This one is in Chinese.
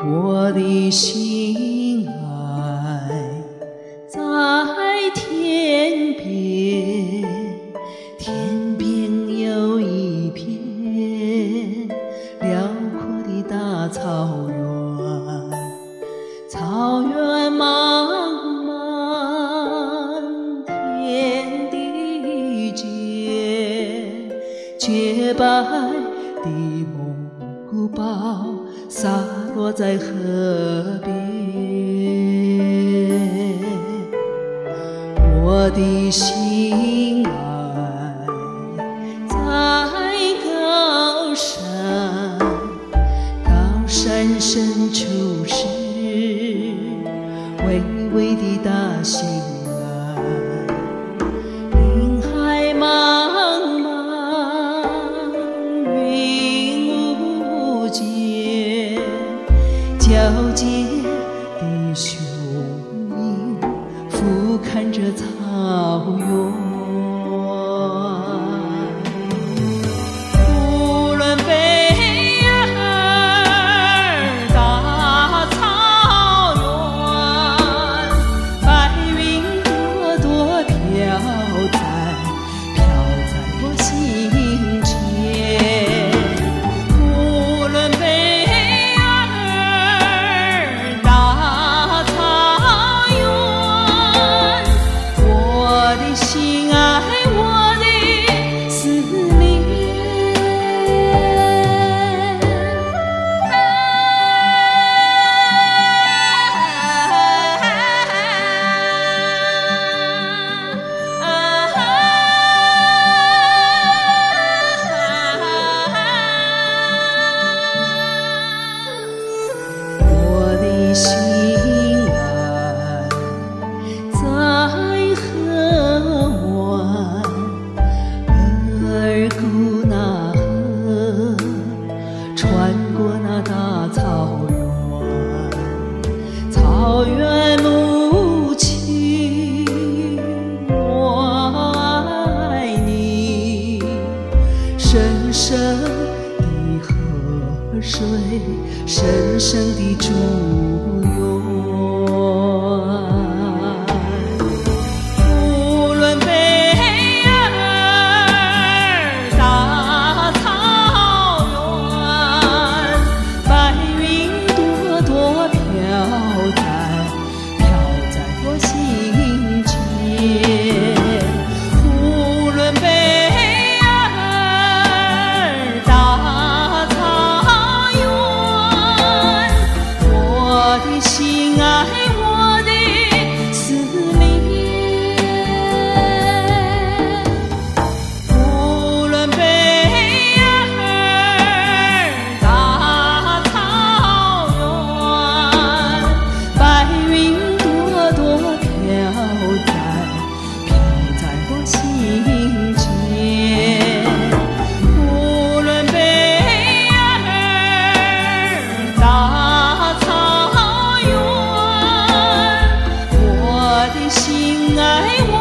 我的心爱在天边，天边有一片辽阔的大草原，草原茫茫，天地间，洁白的蒙古包洒落在河边，我的心爱在高山，高山深处是巍巍的大兴安，林海茫茫，云无间，皎洁的雄鹰俯瞰着草原，呼伦贝尔大草原，白云朵朵飘在我心间，呼伦贝尔大草原，我的心爱，我的思念。我的心爱在河湾，额尔古纳河穿过那大草原，草原母亲我爱你，深深的河水，深深的祝愿，呼伦贝尔大草原，白云朵朵飘在我心间，呼伦贝尔大草原，我的心爱，我的思念，呼伦贝尔大草原，白云朵朵飘在我心间，呼伦贝尔大草原，我的心爱。